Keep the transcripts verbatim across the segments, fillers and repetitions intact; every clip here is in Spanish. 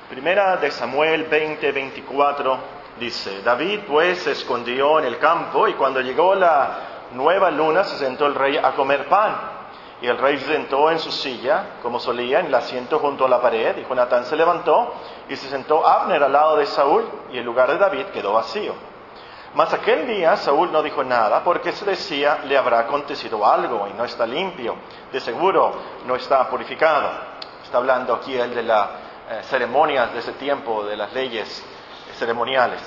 Primera de Samuel veinte, veinticuatro dice: David pues se escondió en el campo, y cuando llegó la nueva luna se sentó el rey a comer pan. Y el rey se sentó en su silla, como solía, en el asiento junto a la pared, y Jonatán se levantó y se sentó Abner al lado de Saúl, y el lugar de David quedó vacío. Mas aquel día Saúl no dijo nada, porque se decía: le habrá acontecido algo, y no está limpio, de seguro no está purificado. Está hablando aquí él de las eh, ceremonias de ese tiempo, de las leyes ceremoniales.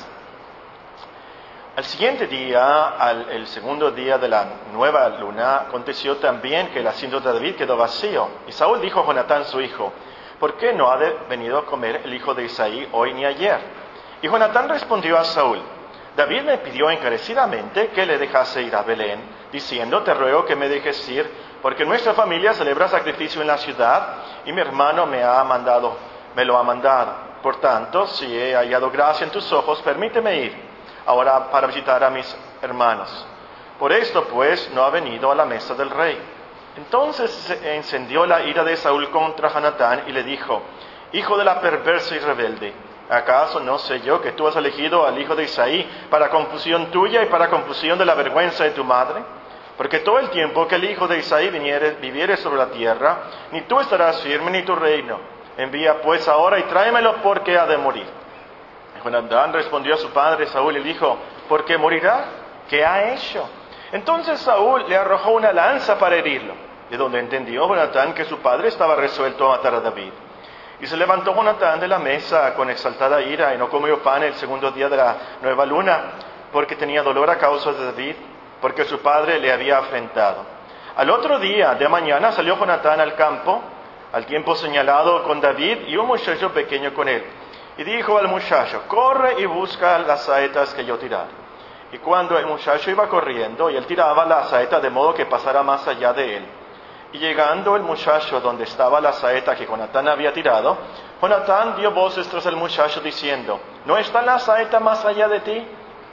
Al siguiente día, al, el segundo día de la nueva luna, aconteció también que el asiento de David quedó vacío. Y Saúl dijo a Jonatán su hijo: ¿por qué no ha de venido a comer el hijo de Isaí hoy ni ayer? Y Jonatán respondió a Saúl: David me pidió encarecidamente que le dejase ir a Belén, diciendo: te ruego que me dejes ir, porque nuestra familia celebra sacrificio en la ciudad, y mi hermano me ha mandado, me lo ha mandado. Por tanto, si he hallado gracia en tus ojos, permíteme ir ahora para visitar a mis hermanos. Por esto, pues, no ha venido a la mesa del rey. Entonces se encendió la ira de Saúl contra Jonatán y le dijo: hijo de la perversa y rebelde, ¿acaso no sé yo que tú has elegido al hijo de Isaí para confusión tuya y para confusión de la vergüenza de tu madre? Porque todo el tiempo que el hijo de Isaí viniere, viviere sobre la tierra, ni tú estarás firme ni tu reino. Envía pues ahora y tráemelo, porque ha de morir. Y Jonatán respondió a su padre Saúl y dijo: ¿por qué morirá? ¿Qué ha hecho? Entonces Saúl le arrojó una lanza para herirlo, de donde entendió Jonatán que su padre estaba resuelto a matar a David. Y se levantó Jonatán de la mesa con exaltada ira, y no comió pan el segundo día de la nueva luna, porque tenía dolor a causa de David, porque su padre le había afrentado. Al otro día de mañana salió Jonatán al campo, al tiempo señalado, con David y un muchacho pequeño con él. Y dijo al muchacho: corre y busca las saetas que yo tiraré. Y cuando el muchacho iba corriendo, y él tiraba la saeta de modo que pasara más allá de él. Y llegando el muchacho donde estaba la saeta que Jonatán había tirado, Jonatán dio voces tras el muchacho diciendo: ¿no está la saeta más allá de ti?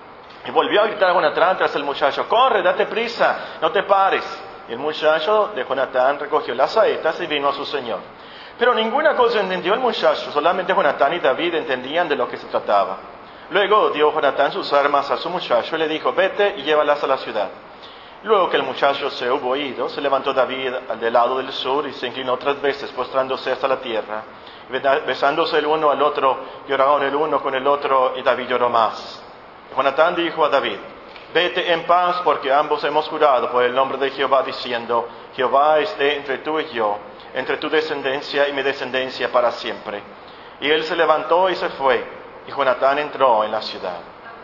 Y volvió a gritar a Jonatán tras el muchacho: corre, date prisa, no te pares. Y el muchacho de Jonatán recogió las saetas y vino a su señor. Pero ninguna cosa entendió el muchacho, solamente Jonatán y David entendían de lo que se trataba. Luego dio Jonatán sus armas a su muchacho y le dijo: vete y llévalas a la ciudad. Luego que el muchacho se hubo ido, se levantó David del lado del sur y se inclinó tres veces, postrándose hasta la tierra. Besándose el uno al otro, lloraron el uno con el otro, y David lloró más. Y Jonatán dijo a David: vete en paz, porque ambos hemos jurado por el nombre de Jehová, diciendo: Jehová esté entre tú y yo, entre tu descendencia y mi descendencia para siempre. Y él se levantó y se fue, y Jonatán entró en la ciudad.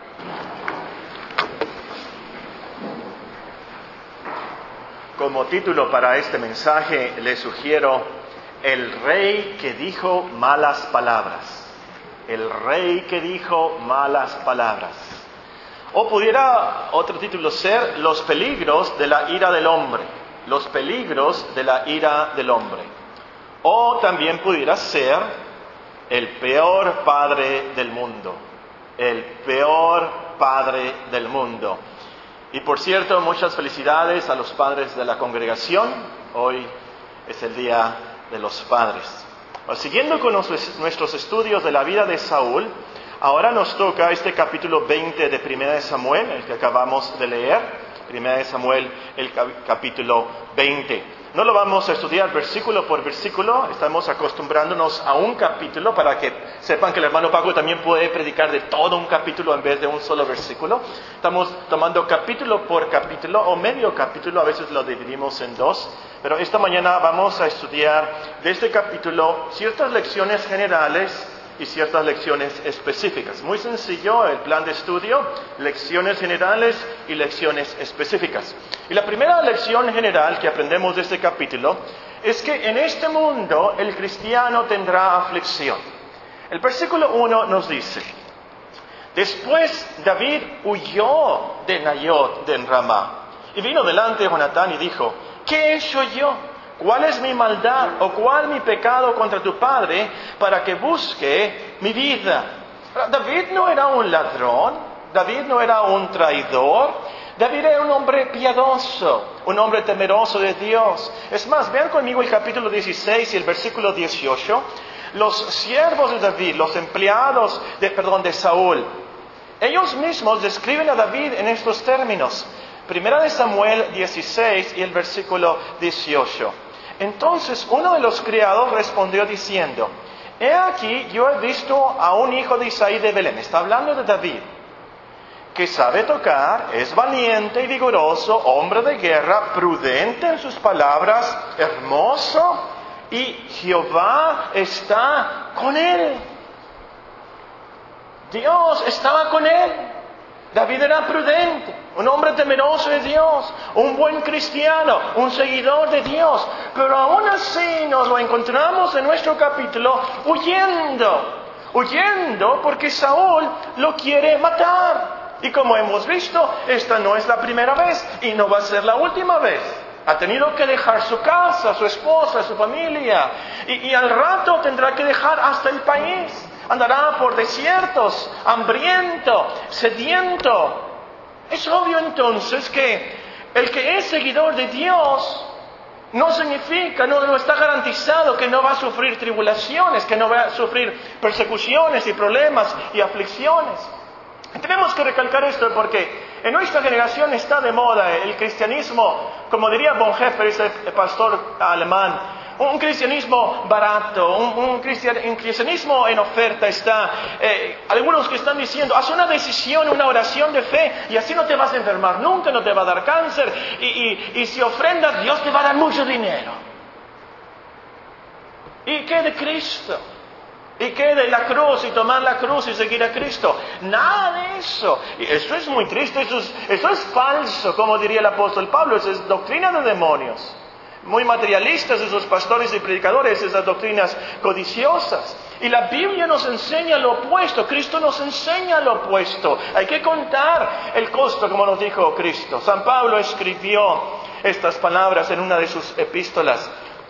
Como título para este mensaje le sugiero: el rey que dijo malas palabras. El rey que dijo malas palabras. O pudiera otro título ser: los peligros de la ira del hombre. Los peligros de la ira del hombre. O también pudiera ser: el peor padre del mundo. El peor padre del mundo. Y por cierto, muchas felicidades a los padres de la congregación. Hoy es el Día de los Padres. Bueno, siguiendo con nuestros estudios de la vida de Saúl, ahora nos toca este capítulo veinte de Primera de Samuel, el que acabamos de leer. Primera de Samuel, el capítulo veinte. No lo vamos a estudiar versículo por versículo, estamos acostumbrándonos a un capítulo para que sepan que el hermano Paco también puede predicar de todo un capítulo en vez de un solo versículo. Estamos tomando capítulo por capítulo o medio capítulo, a veces lo dividimos en dos, pero esta mañana vamos a estudiar de este capítulo ciertas lecciones generales y ciertas lecciones específicas. Muy sencillo el plan de estudio: lecciones generales y lecciones específicas. Y la primera lección general que aprendemos de este capítulo es que en este mundo el cristiano tendrá aflicción. El versículo uno nos dice: después David huyó de Nayot de Ramá y vino delante de Jonatán y dijo: ¿qué he hecho yo? ¿Cuál es mi maldad o cuál mi pecado contra tu padre para que busque mi vida? David no era un ladrón, David no era un traidor, David era un hombre piadoso, un hombre temeroso de Dios. Es más, vean conmigo el capítulo dieciséis y el versículo dieciocho. los siervos de David, los empleados de, perdón, de Saúl, ellos mismos describen a David en estos términos. Primera de Samuel dieciséis y el versículo dieciocho. Entonces uno de los criados respondió diciendo: he aquí, yo he visto a un hijo de Isaí de Belén, está hablando de David, que sabe tocar, es valiente y vigoroso, hombre de guerra, prudente en sus palabras, hermoso, y Jehová está con él. Dios estaba con él. David era prudente, un hombre temeroso de Dios, un buen cristiano, un seguidor de Dios. Pero aún así nos lo encontramos en nuestro capítulo huyendo, huyendo porque Saúl lo quiere matar. Y como hemos visto, esta no es la primera vez y no va a ser la última vez. Ha tenido que dejar su casa, su esposa, su familia. Y, y al rato tendrá que dejar hasta el país. Andará por desiertos, hambriento, sediento. Es obvio entonces que el que es seguidor de Dios no significa, no, no está garantizado que no va a sufrir tribulaciones, que no va a sufrir persecuciones y problemas y aflicciones. Tenemos que recalcar esto porque en nuestra generación está de moda el cristianismo, como diría Bonhoeffer, ese pastor alemán, un cristianismo barato, un, un, cristian, un cristianismo en oferta está. Eh, algunos que están diciendo, haz una decisión, una oración de fe y así no te vas a enfermar nunca, no te va a dar cáncer y, y, y si ofrendas Dios te va a dar mucho dinero. ¿Y qué de Cristo? ¿Y qué de la cruz y tomar la cruz y seguir a Cristo? Nada de eso. Y eso es muy triste, eso es, eso es falso, como diría el apóstol Pablo, eso es doctrina de demonios. Muy materialistas esos pastores y predicadores, esas doctrinas codiciosas. Y la Biblia nos enseña lo opuesto, Cristo nos enseña lo opuesto. Hay que contar el costo, como nos dijo Cristo. San Pablo escribió estas palabras en una de sus epístolas.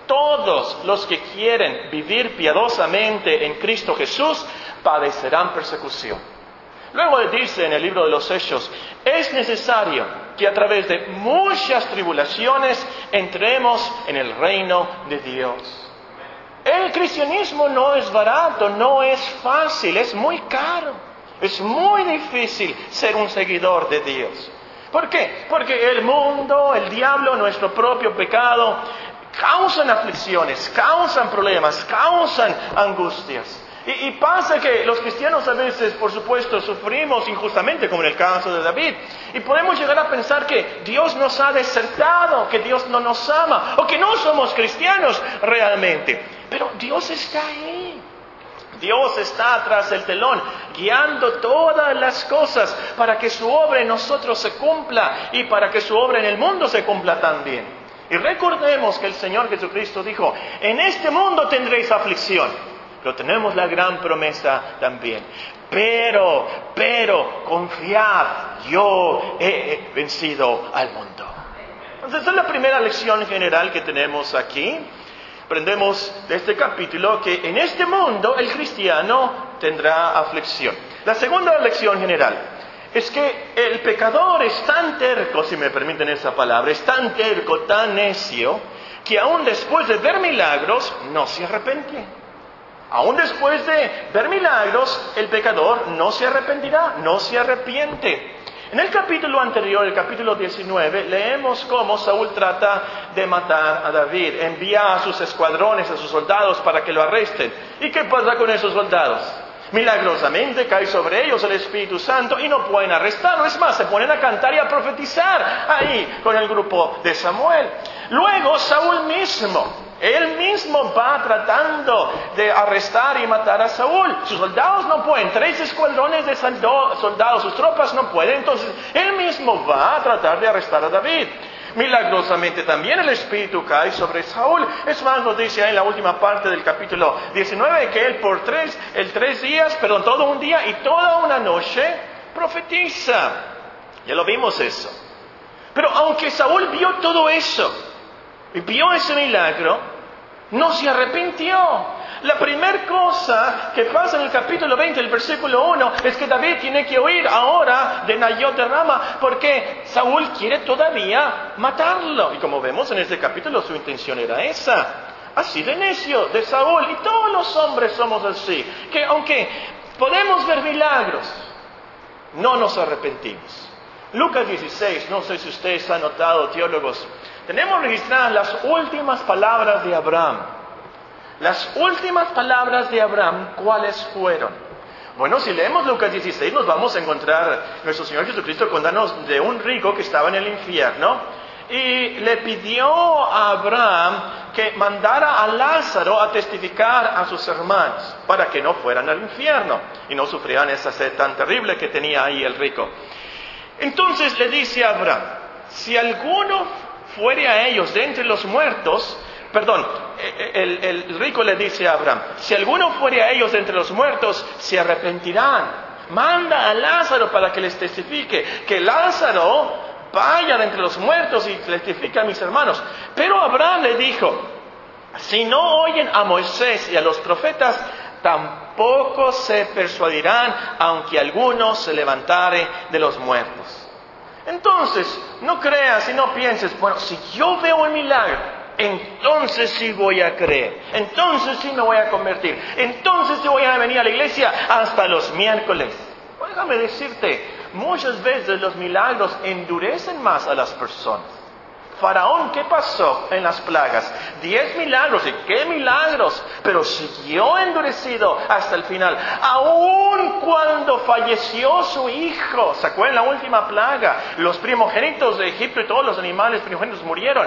Todos los que quieren vivir piadosamente en Cristo Jesús padecerán persecución. Luego dice en el libro de los Hechos, es necesario que a través de muchas tribulaciones entremos en el reino de Dios. El cristianismo no es barato, no es fácil, es muy caro. Es muy difícil ser un seguidor de Dios. ¿Por qué? Porque el mundo, el diablo, nuestro propio pecado, causan aflicciones, causan problemas, causan angustias. Y, y pasa que los cristianos a veces, por supuesto, sufrimos injustamente, como en el caso de David. Y podemos llegar a pensar que Dios nos ha desertado, que Dios no nos ama, o que no somos cristianos realmente. Pero Dios está ahí. Dios está tras el telón, guiando todas las cosas para que su obra en nosotros se cumpla y para que su obra en el mundo se cumpla también. Y recordemos que el Señor Jesucristo dijo, en este mundo tendréis aflicción. Pero tenemos la gran promesa también. Pero, pero, confiad, yo he vencido al mundo. Entonces, esta es la primera lección general que tenemos aquí. Aprendemos de este capítulo que en este mundo el cristiano tendrá aflicción. La segunda lección general es que el pecador es tan terco, si me permiten esa palabra, es tan terco, tan necio, que aún después de ver milagros no se arrepiente. Aún después de ver milagros, el pecador no se arrepentirá, no se arrepiente. En el capítulo anterior, el capítulo diecinueve, leemos cómo Saúl trata de matar a David. Envía a sus escuadrones, a sus soldados para que lo arresten. ¿Y qué pasa con esos soldados? Milagrosamente cae sobre ellos el Espíritu Santo y no pueden arrestarlo. Es más, se ponen a cantar y a profetizar ahí con el grupo de Samuel. Luego Saúl mismo, él mismo va tratando de arrestar y matar a Saúl. Sus soldados no pueden, tres escuadrones de soldados, sus tropas no pueden. Entonces él mismo va a tratar de arrestar a David. Milagrosamente también el Espíritu cae sobre Saúl. Es más, nos dice ahí en la última parte del capítulo diecinueve que él por tres, el tres días, perdón, todo un día y toda una noche profetiza. Ya lo vimos eso. Pero aunque Saúl vio todo eso, y vio ese milagro, no se arrepintió. La primera cosa que pasa en el capítulo veinte, el versículo uno, es que David tiene que huir ahora de Nayot de Rama, porque Saúl quiere todavía matarlo. Y como vemos en este capítulo, su intención era esa, así de necio, de Saúl, y todos los hombres somos así, que aunque podemos ver milagros, no nos arrepentimos. Lucas dieciséis, no sé si ustedes han notado, teólogos, tenemos registradas las últimas palabras de Abraham. Las últimas palabras de Abraham, ¿cuáles fueron? Bueno, si leemos Lucas dieciséis, nos vamos a encontrar nuestro Señor Jesucristo contándonos de un rico que estaba en el infierno y le pidió a Abraham que mandara a Lázaro a testificar a sus hermanos para que no fueran al infierno y no sufrieran esa sed tan terrible que tenía ahí el rico. Entonces le dice a Abraham, si alguno fuere a ellos de entre los muertos, perdón, el, el rico le dice a Abraham, si alguno fuere a ellos de entre los muertos, se arrepentirán. Manda a Lázaro para que les testifique, que Lázaro vaya de entre los muertos y testifique a mis hermanos. Pero Abraham le dijo, si no oyen a Moisés y a los profetas, tampoco se persuadirán, aunque alguno se levantare de los muertos. Entonces, no creas y no pienses, bueno, si yo veo un milagro, entonces sí voy a creer, entonces sí me voy a convertir, entonces sí voy a venir a la iglesia hasta los miércoles. Déjame decirte, muchas veces los milagros endurecen más a las personas. Faraón, ¿qué pasó en las plagas? Diez milagros, ¿y qué milagros? Pero siguió endurecido hasta el final. Aun cuando falleció su hijo, ¿se acuerdan la última plaga? Los primogénitos de Egipto y todos los animales primogénitos murieron.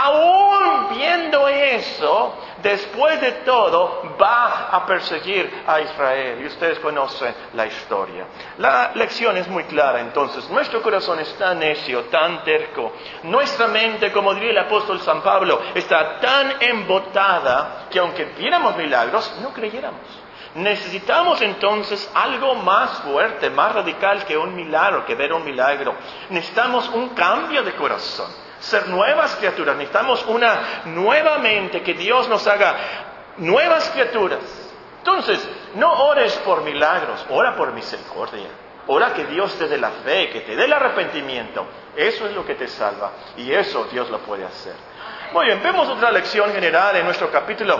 Aun viendo eso, después de todo, va a perseguir a Israel. Y ustedes conocen la historia. La lección es muy clara entonces. Nuestro corazón es tan necio, tan terco. Nuestra mente, como diría el apóstol San Pablo, está tan embotada que aunque viéramos milagros, no creyéramos. Necesitamos entonces algo más fuerte, más radical que un milagro, que ver un milagro. Necesitamos un cambio de corazón, ser nuevas criaturas. Necesitamos una nueva mente, que Dios nos haga nuevas criaturas. Entonces, no ores por milagros, ora por misericordia. Ora que Dios te dé la fe, que te dé el arrepentimiento. Eso es lo que te salva. Y eso Dios lo puede hacer. Muy bien, vemos otra lección general en nuestro capítulo.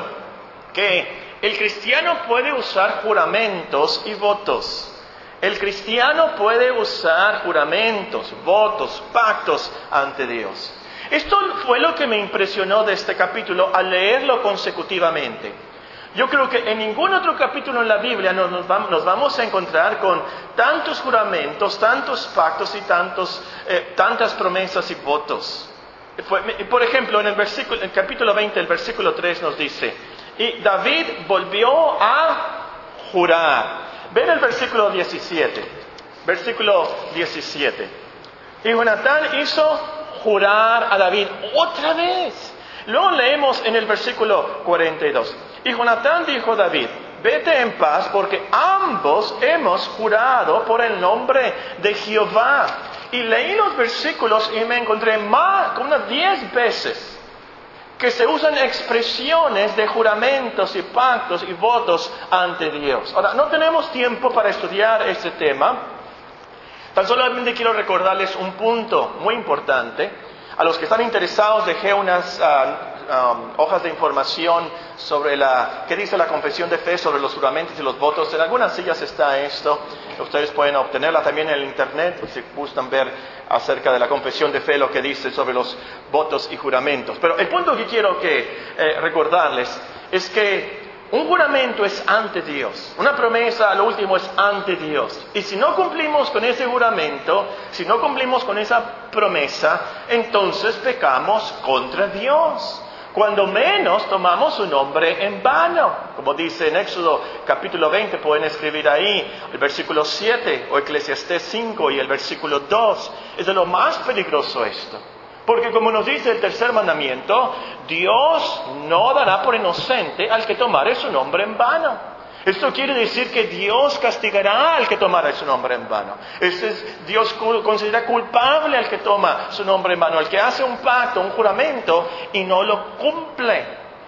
Que el cristiano puede usar juramentos y votos. El cristiano puede usar juramentos, votos, pactos ante Dios. Esto fue lo que me impresionó de este capítulo al leerlo consecutivamente. Yo creo que en ningún otro capítulo en la Biblia nos, nos, vamos, nos vamos a encontrar con tantos juramentos, tantos pactos y tantos, eh, tantas promesas y votos. Por ejemplo, en el, versículo, en el capítulo veinte, el versículo tres nos dice, y David volvió a jurar. Ven el versículo diecisiete. Versículo diecisiete. Y Jonatán hizo jurar a David otra vez. Luego leemos en el versículo cuarenta y dos. Y Jonatán dijo a David, vete en paz porque ambos hemos jurado por el nombre de Jehová. Y leí los versículos y me encontré más, como unas diez veces, que se usan expresiones de juramentos y pactos y votos ante Dios. Ahora, no tenemos tiempo para estudiar este tema. Tan solamente quiero recordarles un punto muy importante. A los que están interesados dejé unas uh, um, hojas de información sobre la, qué dice la confesión de fe sobre los juramentos y los votos. En algunas sillas está esto. Ustedes pueden obtenerla también en el internet si gustan ver acerca de la confesión de fe, lo que dice sobre los votos y juramentos. Pero el punto que quiero que eh, recordarles es que un juramento es ante Dios. Una promesa, a lo último, es ante Dios. Y si no cumplimos con ese juramento, si no cumplimos con esa promesa, entonces pecamos contra Dios. Cuando menos tomamos su nombre en vano. Como dice en Éxodo capítulo veinte, pueden escribir ahí el versículo siete o Eclesiastés cinco y el versículo dos. Es de lo más peligroso esto. Porque como nos dice el tercer mandamiento, Dios no dará por inocente al que tomare su nombre en vano. Esto quiere decir que Dios castigará al que tomara su nombre en vano. Este es, Dios considera culpable al que toma su nombre en vano, al que hace un pacto, un juramento y no lo cumple.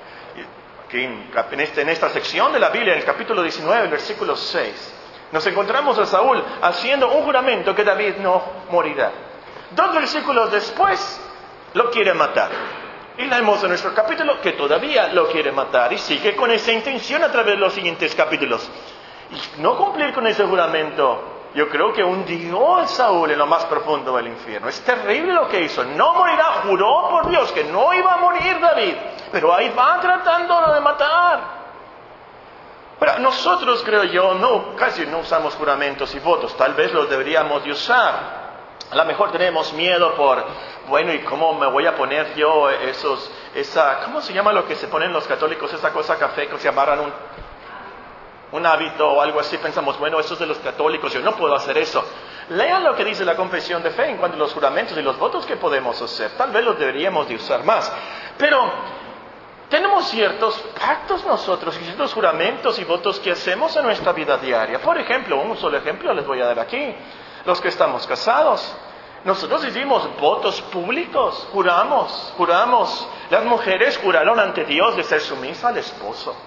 Aquí en, este, en esta sección de la Biblia, en el capítulo diecinueve, el versículo seis, nos encontramos a Saúl haciendo un juramento que David no morirá. Dos versículos después, lo quiere matar. Y leemos en nuestro capítulo que todavía lo quiere matar y sigue con esa intención a través de los siguientes capítulos. Y no cumplir con ese juramento, yo creo que hundió a Saúl en lo más profundo del infierno. Es terrible lo que hizo. No morirá, juró por Dios que no iba a morir David, pero ahí va tratándolo de matar. Pero nosotros, creo yo, no, casi no usamos juramentos y votos. Tal vez los deberíamos de usar. A lo mejor tenemos miedo por, bueno, ¿y cómo me voy a poner yo esos, esa, ¿cómo se llama lo que se ponen los católicos? Esa cosa café que se amarran un, un hábito o algo así. Pensamos, bueno, eso es de los católicos, yo no puedo hacer eso. Lean lo que dice la confesión de fe en cuanto a los juramentos y los votos que podemos hacer. Tal vez los deberíamos de usar más. Pero tenemos ciertos pactos nosotros y ciertos juramentos y votos que hacemos en nuestra vida diaria. Por ejemplo, un solo ejemplo les voy a dar aquí. Los que estamos casados, nosotros hicimos votos públicos, juramos, juramos. Las mujeres juraron ante Dios de ser sumisa al esposo.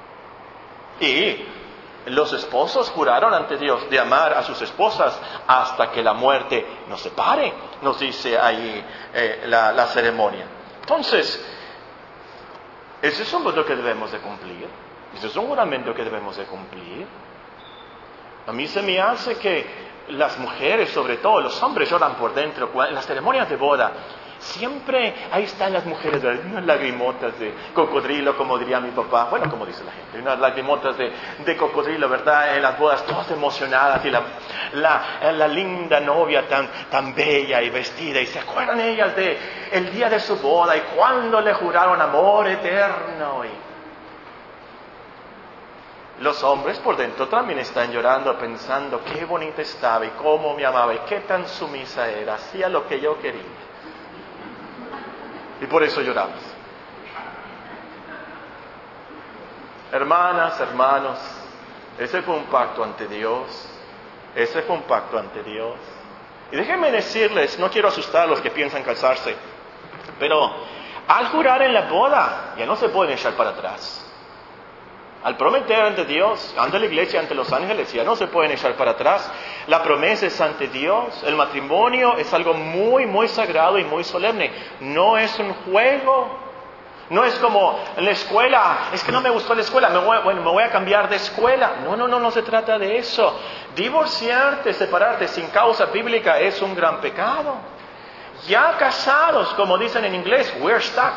Y los esposos juraron ante Dios de amar a sus esposas hasta que la muerte nos separe, nos dice ahí eh, la, la ceremonia. Entonces, ese es un voto que debemos de cumplir, ese es un juramento que debemos de cumplir. A mí se me hace que las mujeres, sobre todo los hombres, lloran por dentro. En las ceremonias de boda, siempre ahí están las mujeres, unas lagrimotas de cocodrilo, como diría mi papá, bueno, como dice la gente, unas lagrimotas de, de cocodrilo, ¿verdad? En las bodas, todas emocionadas, y la, la, la linda novia tan, tan bella y vestida, y se acuerdan ellas de el día de su boda, y cuando le juraron amor eterno, y los hombres por dentro también están llorando, pensando qué bonita estaba y cómo me amaba y qué tan sumisa era, hacía lo que yo quería. Y por eso lloramos. Hermanas, hermanos, ese fue un pacto ante Dios. Ese fue un pacto ante Dios. Y déjenme decirles, no quiero asustar a los que piensan casarse, pero al jurar en la boda ya no se pueden echar para atrás. Al prometer ante Dios, ante la iglesia, ante los ángeles, ya no se pueden echar para atrás. La promesa es ante Dios. El matrimonio es algo muy, muy sagrado y muy solemne. No es un juego. No es como en la escuela. Es que no me gustó la escuela. Me voy, bueno, me voy a cambiar de escuela. No, no, no, no se trata de eso. Divorciarte, separarte sin causa bíblica es un gran pecado. Ya casados, como dicen en inglés, we're stuck.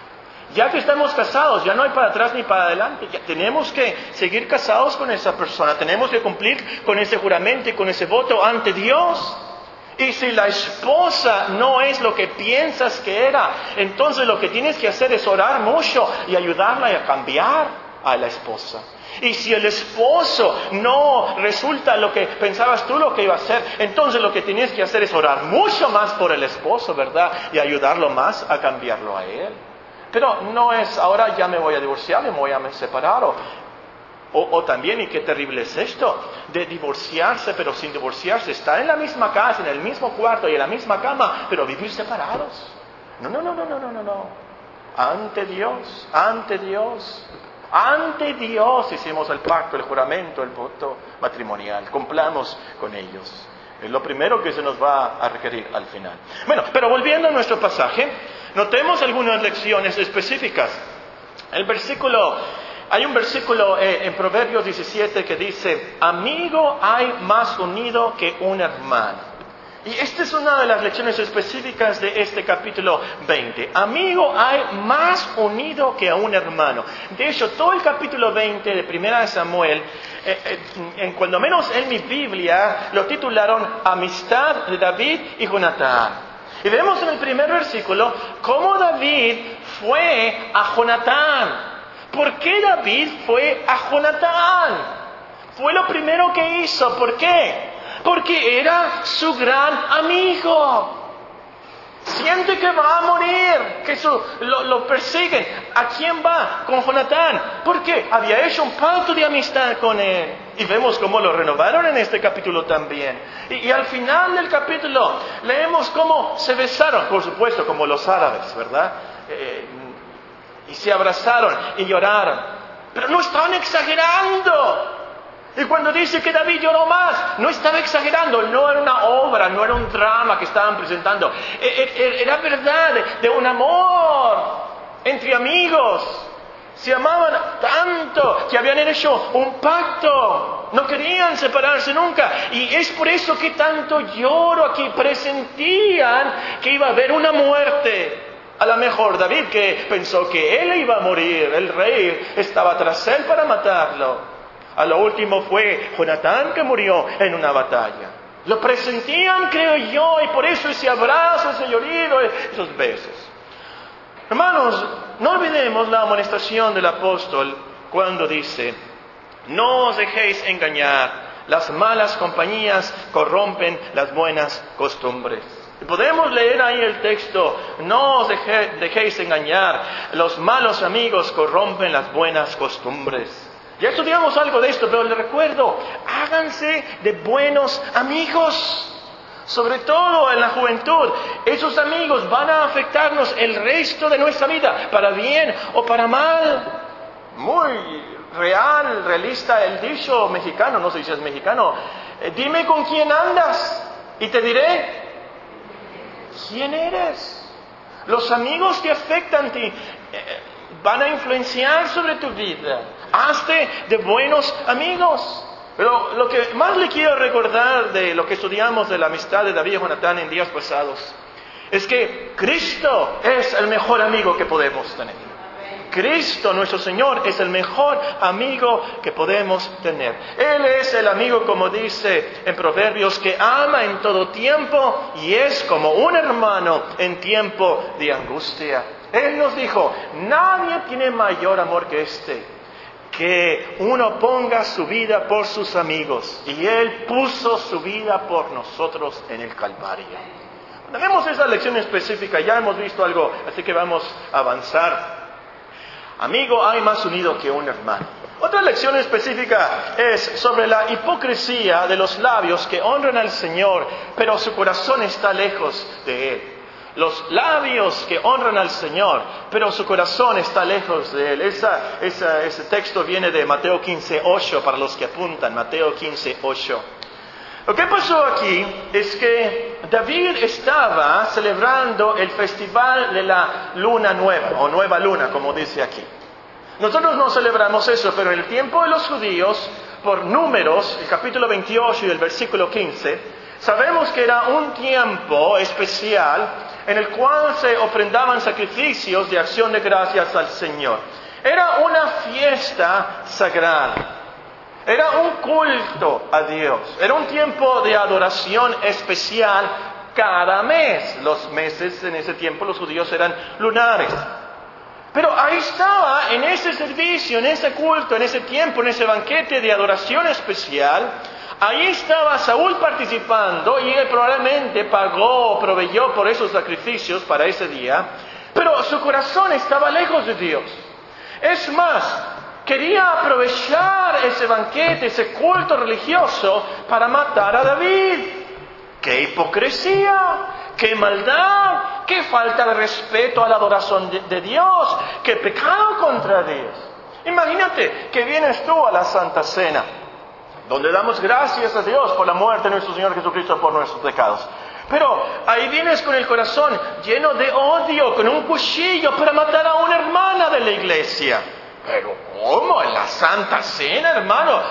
Ya que estamos casados, ya no hay para atrás ni para adelante. Ya tenemos que seguir casados con esa persona. Tenemos que cumplir con ese juramento y con ese voto ante Dios. Y si la esposa no es lo que piensas que era, entonces lo que tienes que hacer es orar mucho y ayudarla a cambiar a la esposa. Y si el esposo no resulta lo que pensabas tú lo que iba a hacer, entonces lo que tienes que hacer es orar mucho más por el esposo, ¿verdad? Y ayudarlo más a cambiarlo a él. Pero no es, ahora ya me voy a divorciar, me voy a separar. O, o, o también, y qué terrible es esto, de divorciarse, pero sin divorciarse, estar en la misma casa, en el mismo cuarto y en la misma cama, pero vivir separados. No, no, no, no, no, no, no, no. Ante Dios, ante Dios, ante Dios hicimos el pacto, el juramento, el voto matrimonial. Cumplamos con ellos. Es lo primero que se nos va a requerir al final. Bueno, pero volviendo a nuestro pasaje, notemos algunas lecciones específicas. El versículo, hay un versículo eh, en Proverbios diecisiete que dice, amigo hay más unido que un hermano. Y esta es una de las lecciones específicas de este capítulo veinte. Amigo hay más unido que a un hermano. De hecho, todo el capítulo veinte de Primera de Samuel, eh, eh, en cuando menos en mi Biblia, lo titularon Amistad de David y Jonatán. Y vemos en el primer versículo cómo David fue a Jonatán. ¿Por qué David fue a Jonatán? Fue lo primero que hizo. ¿Por qué? Porque era su gran amigo. Siente que va a morir, que su, lo, lo persiguen. ¿A quién va? Con Jonatán. Porque había hecho un pacto de amistad con él. Y vemos cómo lo renovaron en este capítulo también. Y, y al final del capítulo leemos cómo se besaron, por supuesto, como los árabes, ¿verdad? Eh, y se abrazaron y lloraron. Pero no estaban exagerando. Y cuando dice que David lloró más, no estaba exagerando, no era una obra, no era un drama que estaban presentando, era verdad de un amor. entre amigos. Se amaban tanto que habían hecho un pacto. No querían separarse nunca. Y es por eso que tanto lloro aquí. Presentían que iba a haber una muerte. A lo mejor David, que pensó que él iba a morir, el rey estaba tras él para matarlo. A lo último fue Jonatán que murió en una batalla. Lo presentían, creo yo, y por eso ese abrazo, ese llorido, esos besos. Hermanos, no olvidemos la amonestación del apóstol cuando dice: no os dejéis engañar, las malas compañías corrompen las buenas costumbres. Y podemos leer ahí el texto: no os deje, dejéis engañar, los malos amigos corrompen las buenas costumbres. Ya estudiamos algo de esto, pero les recuerdo, háganse de buenos amigos. Sobre todo en la juventud, esos amigos van a afectarnos el resto de nuestra vida, para bien o para mal. Muy real, realista el dicho mexicano, no sé si es mexicano: eh, dime con quién andas y te diré quién eres. Los amigos te afectan, te, eh, van a influenciar sobre tu vida. Hazte de buenos amigos. Pero lo que más le quiero recordar de lo que estudiamos de la amistad de David y Jonatán en días pasados es que Cristo es el mejor amigo que podemos tener. Cristo, nuestro Señor, es el mejor amigo que podemos tener. Él es el amigo, como dice en Proverbios, que ama en todo tiempo y es como un hermano en tiempo de angustia. Él nos dijo: nadie tiene mayor amor que este, que uno ponga su vida por sus amigos. Y Él puso su vida por nosotros en el Calvario. Tenemos esa lección específica, ya hemos visto algo, así que vamos a avanzar. Amigo hay más unido que un hermano. Otra lección específica es sobre la hipocresía de los labios que honran al Señor, pero su corazón está lejos de Él. Los labios que honran al Señor, pero su corazón está lejos de Él. Esa, esa, ese texto viene de Mateo quince ocho, para los que apuntan, Mateo quince ocho. Lo que pasó aquí es que David estaba celebrando el festival de la luna nueva, o nueva luna, como dice aquí. Nosotros no celebramos eso, pero en el tiempo de los judíos, por Números, el capítulo veintiocho y el versículo quince, sabemos que era un tiempo especial en el cual se ofrendaban sacrificios de acción de gracias al Señor. Era una fiesta sagrada. Era un culto a Dios. Era un tiempo de adoración especial cada mes. Los meses en ese tiempo los judíos eran lunares. Pero ahí estaba, en ese servicio, en ese culto, en ese tiempo, en ese banquete de adoración especial, ahí estaba Saúl participando y él probablemente pagó o proveyó por esos sacrificios para ese día, pero su corazón estaba lejos de Dios. Es más, quería aprovechar ese banquete, ese culto religioso para matar a David. ¡Qué hipocresía! ¡Qué maldad! ¡Qué falta de respeto a la adoración de, de Dios! ¡Qué pecado contra Dios! Imagínate que vienes tú a la Santa Cena, donde damos gracias a Dios por la muerte de nuestro Señor Jesucristo por nuestros pecados. Pero ahí vienes con el corazón lleno de odio, con un cuchillo para matar a una hermana de la iglesia. Pero ¿cómo? ¿En la Santa Cena, hermano?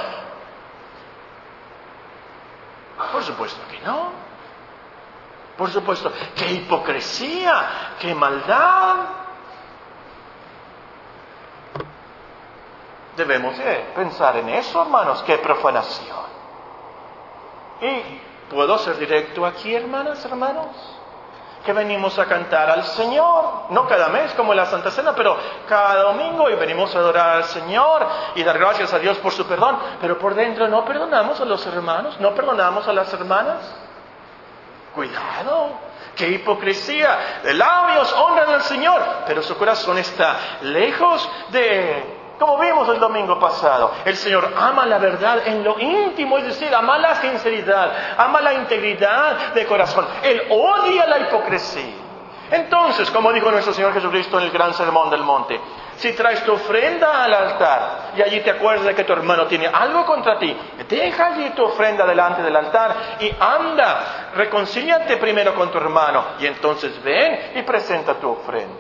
Por supuesto que no. Por supuesto. ¡Qué hipocresía! ¡Qué maldad! Debemos de pensar en eso, hermanos. ¡Qué profanación! Y puedo ser directo aquí, hermanas, hermanos, que venimos a cantar al Señor, no cada mes como en la Santa Cena, pero cada domingo, y venimos a adorar al Señor y dar gracias a Dios por su perdón, pero por dentro no perdonamos a los hermanos, no perdonamos a las hermanas. Cuidado, qué hipocresía. De labios honran al Señor, pero su corazón está lejos de Él. Como vimos el domingo pasado, el Señor ama la verdad en lo íntimo, es decir, ama la sinceridad, ama la integridad de corazón. Él odia la hipocresía. Entonces, como dijo nuestro Señor Jesucristo en el gran sermón del monte, si traes tu ofrenda al altar y allí te acuerdas de que tu hermano tiene algo contra ti, deja allí tu ofrenda delante del altar y anda, reconcíliate primero con tu hermano y entonces ven y presenta tu ofrenda.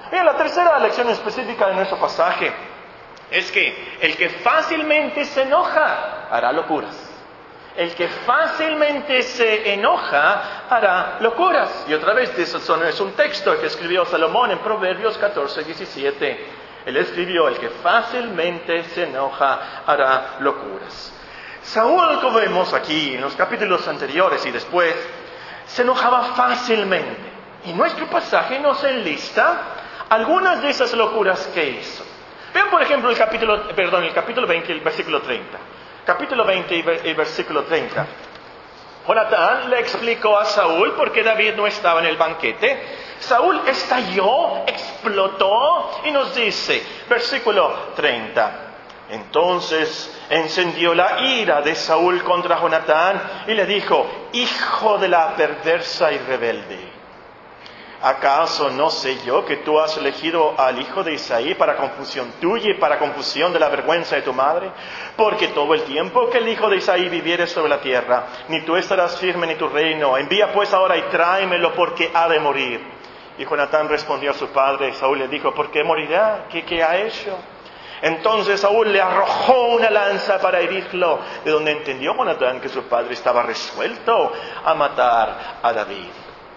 Bien, la tercera lección específica de nuestro pasaje es que el que fácilmente se enoja hará locuras. El que fácilmente se enoja hará locuras. Y otra vez, eso es un texto que escribió Salomón en Proverbios catorce, diecisiete. Él escribió, el que fácilmente se enoja hará locuras. Saúl, como vemos aquí en los capítulos anteriores y después, se enojaba fácilmente. Y nuestro pasaje nos enlista algunas de esas locuras que hizo. Vean, por ejemplo, el capítulo, perdón, el capítulo veinte, el versículo treinta. Capítulo veinte y el versículo treinta. Jonatán le explicó a Saúl por qué David no estaba en el banquete. Saúl estalló, explotó y nos dice, versículo treinta. Entonces encendió la ira de Saúl contra Jonatán y le dijo, hijo de la perversa y rebelde. ¿Acaso no sé yo que tú has elegido al hijo de Isaí para confusión tuya y para confusión de la vergüenza de tu madre? Porque todo el tiempo que el hijo de Isaí viviere sobre la tierra, ni tú estarás firme ni tu reino. Envía pues ahora y tráemelo porque ha de morir. Y Jonatán respondió a su padre. Saúl le dijo, ¿por qué morirá? ¿Qué, qué ha hecho? Entonces Saúl le arrojó una lanza para herirlo, de donde entendió Jonatán que su padre estaba resuelto a matar a David.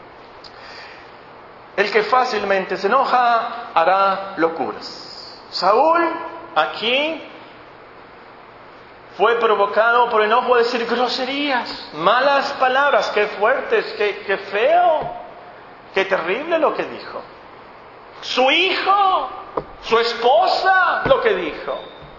El que fácilmente se enoja hará locuras. Saúl aquí fue provocado por enojo a decir groserías, malas palabras, qué fuertes, qué, qué feo, qué terrible lo que dijo. Su hijo, su esposa, lo que dijo.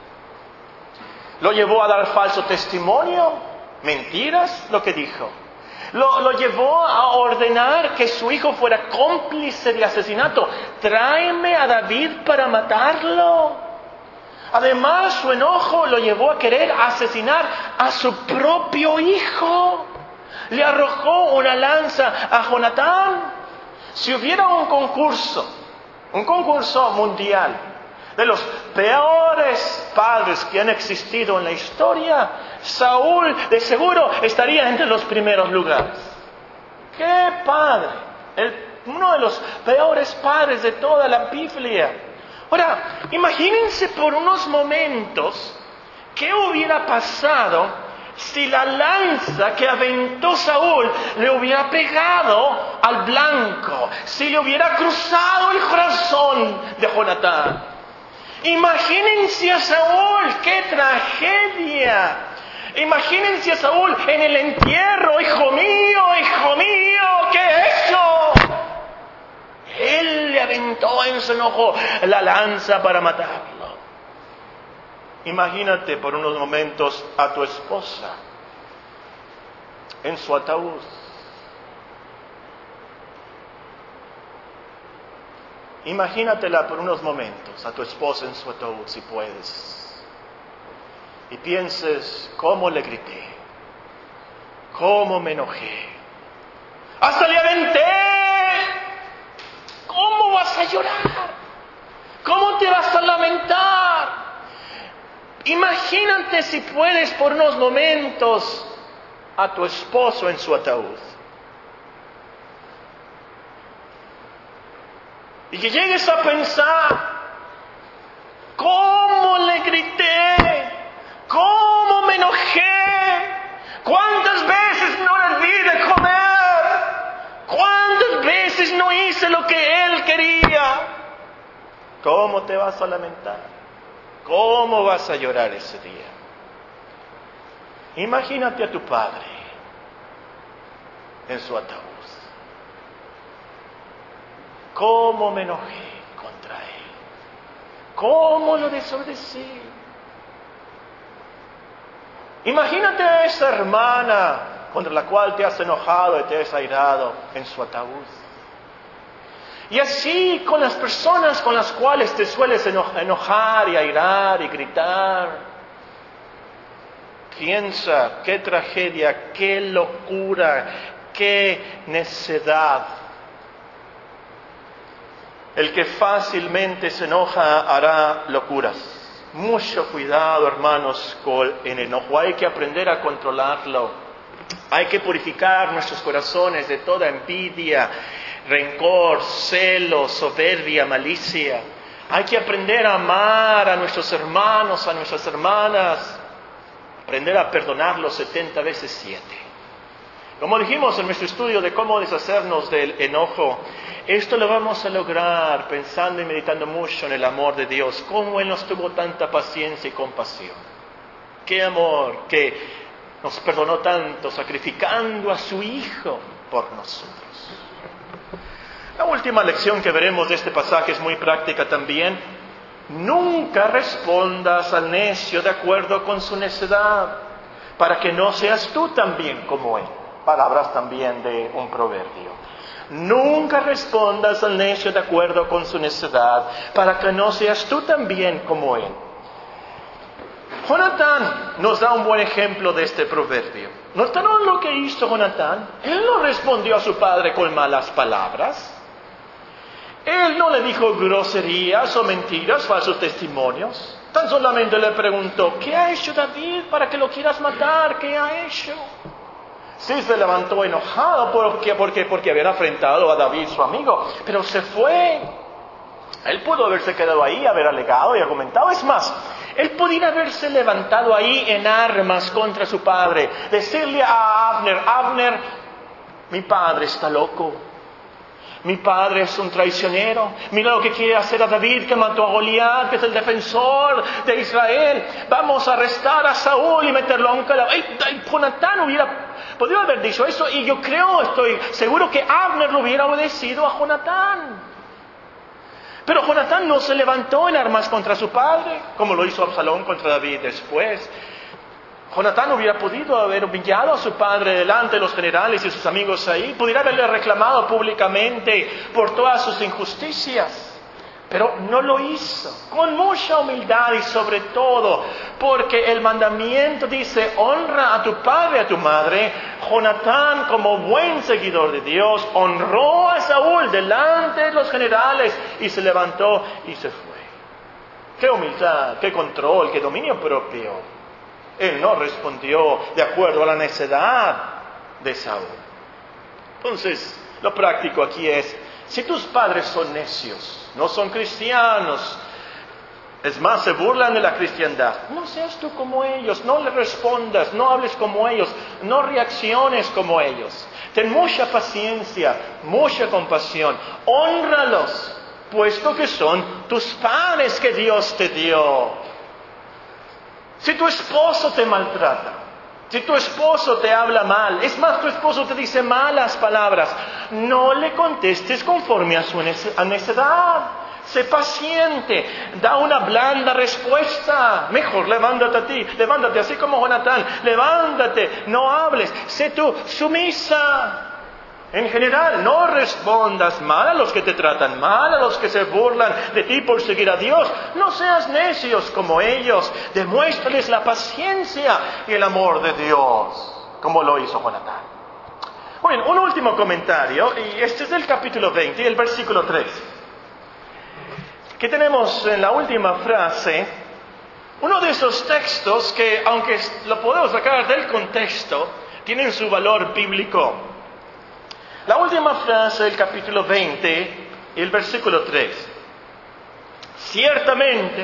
Lo llevó a dar falso testimonio, mentiras, lo que dijo. Lo, lo llevó a ordenar que su hijo fuera cómplice de asesinato. Tráeme a David para matarlo. Además, su enojo lo llevó a querer asesinar a su propio hijo. Le arrojó una lanza a Jonatán. Si hubiera un concurso, un concurso mundial de los peores padres que han existido en la historia, Saúl de seguro estaría entre los primeros lugares. ¡Qué padre! El, uno de los peores padres de toda la Biblia. Ahora, imagínense por unos momentos qué hubiera pasado si la lanza que aventó Saúl le hubiera pegado al blanco, si le hubiera cruzado el corazón de Jonatán. Imagínense a Saúl, qué tragedia. Imagínense a Saúl en el entierro, hijo mío, hijo mío, ¿qué he hecho? Él le aventó en su enojo la lanza para matarlo. Imagínate por unos momentos a tu esposa en su ataúd. Imagínatela por unos momentos a tu esposa en su ataúd, si puedes. Y pienses cómo le grité, cómo me enojé, hasta le aventé. ¿Cómo vas a llorar? ¿Cómo te vas a lamentar? Imagínate si puedes por unos momentos a tu esposo en su ataúd. Y que llegues a pensar, ¿cómo le grité? ¿Cómo me enojé? ¿Cuántas veces no le di de comer? ¿Cuántas veces no hice lo que él quería? ¿Cómo te vas a lamentar? ¿Cómo vas a llorar ese día? Imagínate a tu padre en su ataúd. ¿Cómo me enojé contra él? ¿Cómo lo desobedecí? Imagínate a esa hermana contra la cual te has enojado y te has airado en su ataúd. Y así con las personas con las cuales te sueles enojar y airar y gritar. Piensa, qué tragedia, qué locura, qué necedad. El que fácilmente se enoja hará locuras. Mucho cuidado, hermanos, con el enojo. Hay que aprender a controlarlo. Hay que purificar nuestros corazones de toda envidia, rencor, celos, soberbia, malicia. Hay que aprender a amar a nuestros hermanos, a nuestras hermanas, aprender a perdonarlos setenta veces siete. Como dijimos en nuestro estudio de cómo deshacernos del enojo, esto lo vamos a lograr pensando y meditando mucho en el amor de Dios, cómo Él nos tuvo tanta paciencia y compasión. Qué amor que nos perdonó tanto, sacrificando a su Hijo por nosotros. La última lección que veremos de este pasaje es muy práctica también. Nunca respondas al necio de acuerdo con su necedad, para que no seas tú también como él. Palabras también de un proverbio. Nunca respondas al necio de acuerdo con su necedad, para que no seas tú también como él. Jonatán nos da un buen ejemplo de este proverbio. ¿Notaron lo que hizo Jonatán? Él no respondió a su padre con malas palabras. Él no le dijo groserías o mentiras, falsos testimonios. Tan solamente le preguntó, ¿qué ha hecho David para que lo quieras matar? ¿Qué ha hecho? Sí, se levantó enojado porque, porque, porque había afrentado a David, su amigo, pero se fue. Él pudo haberse quedado ahí, haber alegado y argumentado. Es más, él podría haberse levantado ahí en armas contra su padre, decirle a Abner, Abner, mi padre está loco. Mi padre es un traicionero. Mira lo que quiere hacer a David, que mató a Goliat, que es el defensor de Israel. Vamos a arrestar a Saúl y meterlo a un calabozo. Jonatán hubiera podido haber dicho eso, y yo creo, estoy seguro que Abner lo hubiera obedecido a Jonatán. Pero Jonatán no se levantó en armas contra su padre, como lo hizo Absalón contra David después. Jonatán hubiera podido haber humillado a su padre delante de los generales y sus amigos ahí, pudiera haberle reclamado públicamente por todas sus injusticias, pero no lo hizo, con mucha humildad y sobre todo porque el mandamiento dice, honra a tu padre y a tu madre. Jonatán, como buen seguidor de Dios, honró a Saúl delante de los generales y se levantó y se fue. Qué humildad, qué control, qué dominio propio. Él no respondió de acuerdo a la necedad de Saúl. Entonces, lo práctico aquí es, si tus padres son necios, no son cristianos, es más, se burlan de la cristiandad, no seas tú como ellos, no le respondas, no hables como ellos, no reacciones como ellos. Ten mucha paciencia, mucha compasión, hónralos, puesto que son tus padres que Dios te dio. Si tu esposo te maltrata, si tu esposo te habla mal, es más, tu esposo te dice malas palabras, no le contestes conforme a su necedad. Sé paciente, da una blanda respuesta. Mejor levántate a ti, levántate así como Jonatán, levántate, no hables, sé tú sumisa. En general, no respondas mal a los que te tratan mal, a los que se burlan de ti por seguir a Dios. No seas necios como ellos. Demuéstrales la paciencia y el amor de Dios, como lo hizo Jonatán. Bueno, un último comentario, y este es del capítulo veinte, el versículo tres. Que tenemos en la última frase, uno de esos textos que, aunque lo podemos sacar del contexto, tienen su valor bíblico. La última frase del capítulo veinte, el versículo tres. Ciertamente,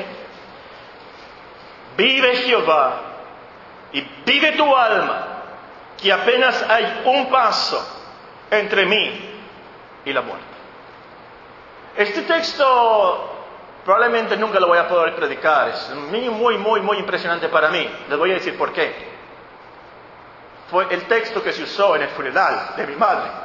vive Jehová y vive tu alma, que apenas hay un paso entre mí y la muerte. Este texto probablemente nunca lo voy a poder predicar, es muy, muy, muy, muy impresionante para mí. Les voy a decir por qué. Fue el texto que se usó en el funeral de mi madre.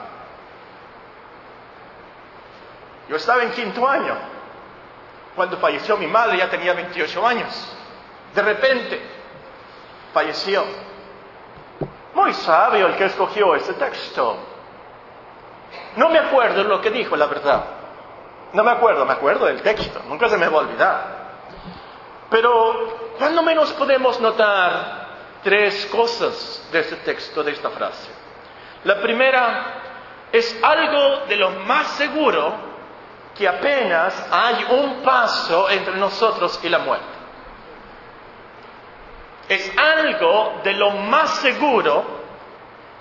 Yo estaba en quinto año. Cuando falleció mi madre ya tenía veintiocho años. De repente, falleció. Muy sabio el que escogió ese texto. No me acuerdo lo que dijo, la verdad. No me acuerdo, me acuerdo del texto. Nunca se me va a olvidar. Pero, ¿cuándo menos podemos notar tres cosas de este texto, de esta frase? La primera, es algo de lo más seguro que apenas hay un paso entre nosotros y la muerte. Es algo de lo más seguro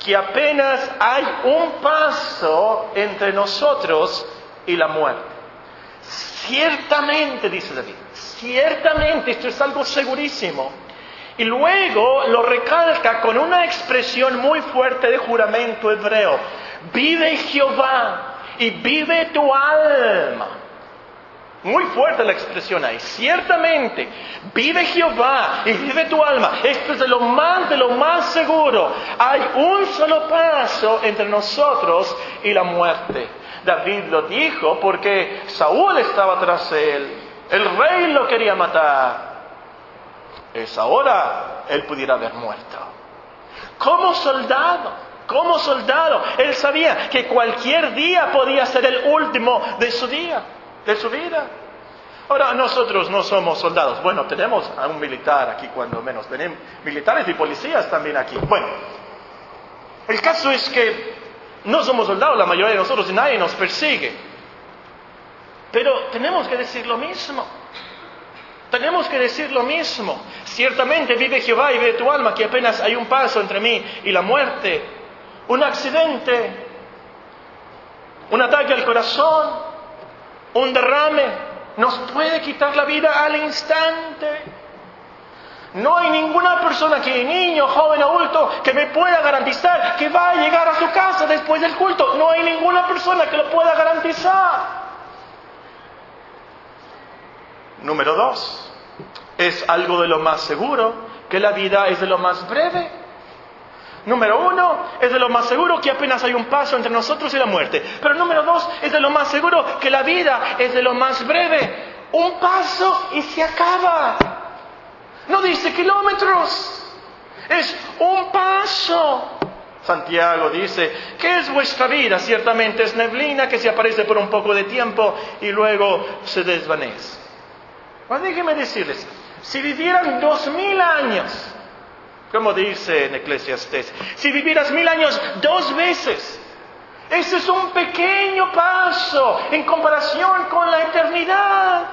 que apenas hay un paso entre nosotros y la muerte. Ciertamente, dice David, ciertamente, esto es algo segurísimo. Y luego lo recalca con una expresión muy fuerte de juramento hebreo. Vive Jehová y vive tu alma. Muy fuerte la expresión ahí. Ciertamente, vive Jehová y vive tu alma. Esto es de lo más, de lo más seguro. Hay un solo paso entre nosotros y la muerte. David lo dijo porque Saúl estaba tras él. El rey lo quería matar. Es ahora él pudiera haber muerto. Como soldado, como soldado, él sabía que cualquier día podía ser el último de su día, de su vida. Ahora, nosotros no somos soldados. Bueno, tenemos a un militar aquí cuando menos. Tenemos militares y policías también aquí. Bueno, el caso es que no somos soldados, la mayoría de nosotros, y nadie nos persigue. Pero tenemos que decir lo mismo. Tenemos que decir lo mismo. Ciertamente vive Jehová y vive tu alma, que apenas hay un paso entre mí y la muerte. Un accidente, un ataque al corazón, un derrame, nos puede quitar la vida al instante. No hay ninguna persona, que niño, joven, adulto, que me pueda garantizar que va a llegar a su casa después del culto. No hay ninguna persona que lo pueda garantizar. Número dos, es algo de lo más seguro que la vida es de lo más breve. Número uno, es de lo más seguro que apenas hay un paso entre nosotros y la muerte. Pero número dos, es de lo más seguro que la vida es de lo más breve. Un paso y se acaba. No dice kilómetros, es un paso. Santiago dice, ¿qué es vuestra vida? Ciertamente es neblina que se aparece por un poco de tiempo y luego se desvanece. Pues déjenme decirles, si vivieran dos mil años, como dice en Eclesiastés, si vivieras mil años dos veces, ese es un pequeño paso en comparación con la eternidad.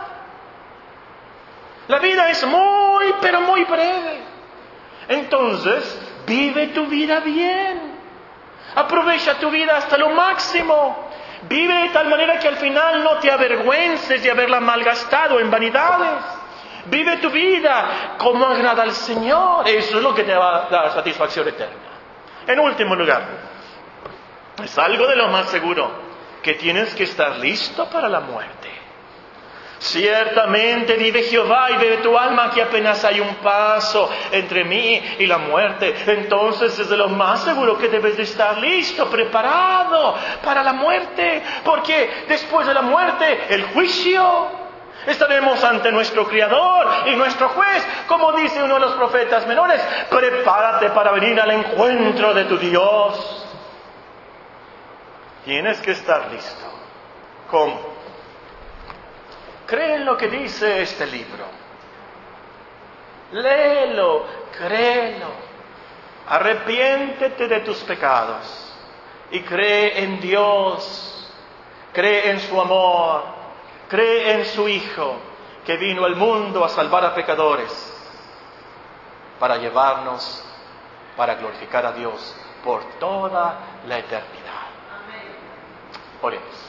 La vida es muy, pero muy breve. Entonces, vive tu vida bien. Aprovecha tu vida hasta lo máximo. Vive de tal manera que al final no te avergüences de haberla malgastado en vanidades. Vive tu vida como agrada al Señor. Eso es lo que te va a dar satisfacción eterna. En último lugar, es algo de lo más seguro, que tienes que estar listo para la muerte. Ciertamente vive Jehová y vive tu alma, que apenas hay un paso entre mí y la muerte. Entonces es de lo más seguro que debes de estar listo, preparado para la muerte. Porque después de la muerte, el juicio. Estaremos ante nuestro Creador y nuestro Juez. Como dice uno de los profetas menores, prepárate para venir al encuentro de tu Dios. Tienes que estar listo. ¿Cómo? Cree en lo que dice este libro. Léelo, créelo. Arrepiéntete de tus pecados y cree en Dios. Cree en su amor. Cree en su Hijo, que vino al mundo a salvar a pecadores, para llevarnos, para glorificar a Dios por toda la eternidad. Oremos.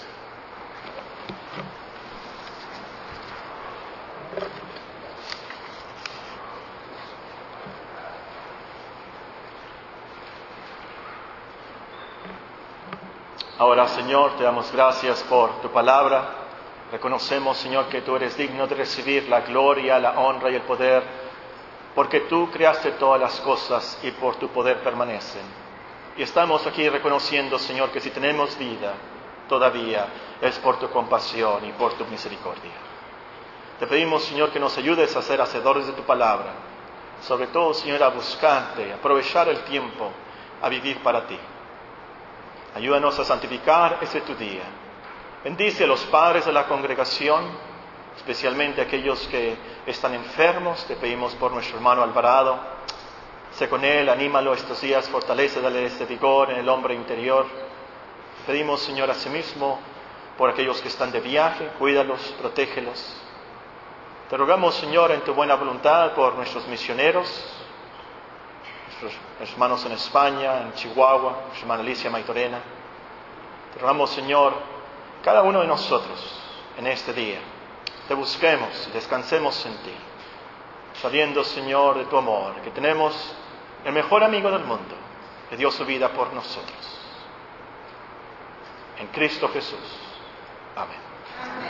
Ahora, Señor, te damos gracias por tu palabra. Reconocemos, Señor, que tú eres digno de recibir la gloria, la honra y el poder, porque tú creaste todas las cosas y por tu poder permanecen. Y estamos aquí reconociendo, Señor, que si tenemos vida todavía es por tu compasión y por tu misericordia. Te pedimos, Señor, que nos ayudes a ser hacedores de tu palabra. Sobre todo, Señor, a buscarte, a aprovechar el tiempo, a vivir para ti. Ayúdanos a santificar ese tu día. Bendice a los padres de la congregación, especialmente aquellos que están enfermos. Te pedimos por nuestro hermano Alvarado. Sé con él, anímalo estos días, fortalécele este vigor en el hombre interior. Te pedimos, Señor, asimismo, por aquellos que están de viaje, cuídalos, protégelos. Te rogamos, Señor, en tu buena voluntad, por nuestros misioneros, nuestros hermanos en España, en Chihuahua, nuestra hermana Alicia Maitorena. Te rogamos, Señor, cada uno de nosotros en este día, te busquemos y descansemos en ti, sabiendo, Señor, de tu amor, que tenemos el mejor amigo del mundo, que dio su vida por nosotros. En Cristo Jesús. Amén.